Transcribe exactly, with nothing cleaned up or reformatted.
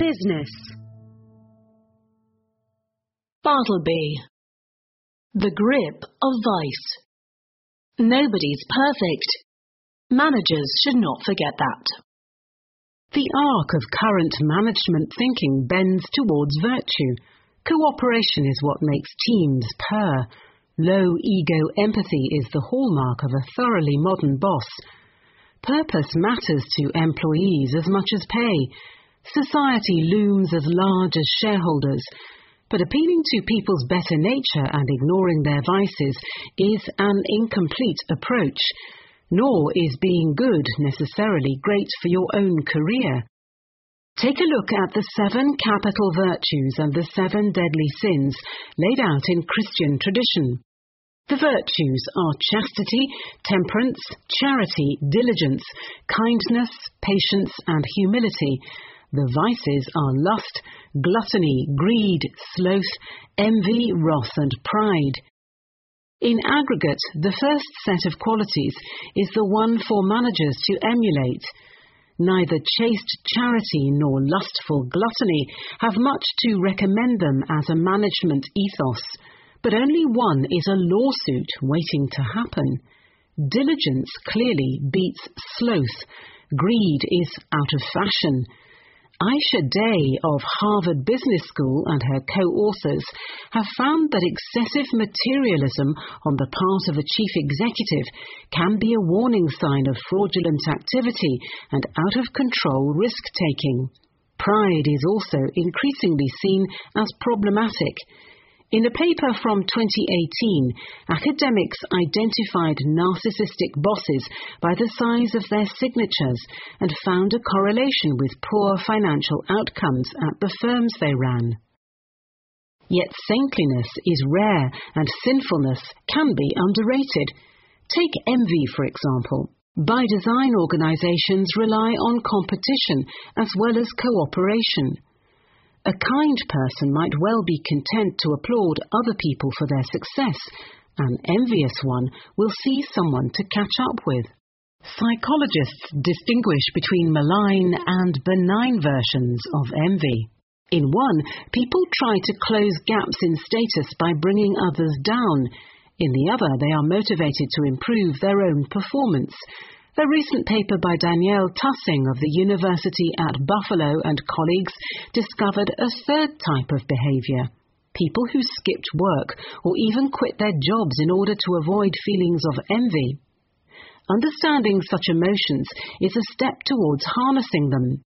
business. Bartleby. The grip of vice. Nobody's perfect. Managers should not forget that. The arc of current management thinking bends towards virtue. Cooperation is what makes teams purr. Low-ego empathy is the hallmark of a thoroughly modern boss. Purpose matters to employees as much as pay. Society looms as large as shareholders. But appealing to people's better nature and ignoring their vices is an incomplete approach. Nor is being good necessarily great for your own career. Take a look at the seven capital virtues and the seven deadly sins laid out in Christian tradition. The virtues are chastity, temperance, charity, diligence, kindness, patience, and humility. The vices are lust, gluttony, greed, sloth, envy, wrath, and pride. In aggregate, the first set of qualities is the one for managers to emulate. Neither chaste charity nor lustful gluttony have much to recommend them as a management ethos, but only one is a lawsuit waiting to happen. Diligence clearly beats sloth. Greed is out of fashion. Aisha Day of Harvard Business School and her co-authors have found that excessive materialism on the part of a chief executive can be a warning sign of fraudulent activity and out-of-control risk-taking. Pride is also increasingly seen as problematic. In a paper from twenty eighteen, academics identified narcissistic bosses by the size of their signatures and found a correlation with poor financial outcomes at the firms they ran. Yet saintliness is rare and sinfulness can be underrated. Take envy, for example. By design, organizations rely on competition as well as cooperation. A kind person might well be content to applaud other people for their success. An envious one will see someone to catch up with. Psychologists distinguish between malign and benign versions of envy. In one, people try to close gaps in status by bringing others down. In the other, they are motivated to improve their own performance. A recent paper by Danielle Tussing of the University at Buffalo and colleagues discovered a third type of behavior. People who skipped work or even quit their jobs in order to avoid feelings of envy. Understanding such emotions is a step towards harnessing them.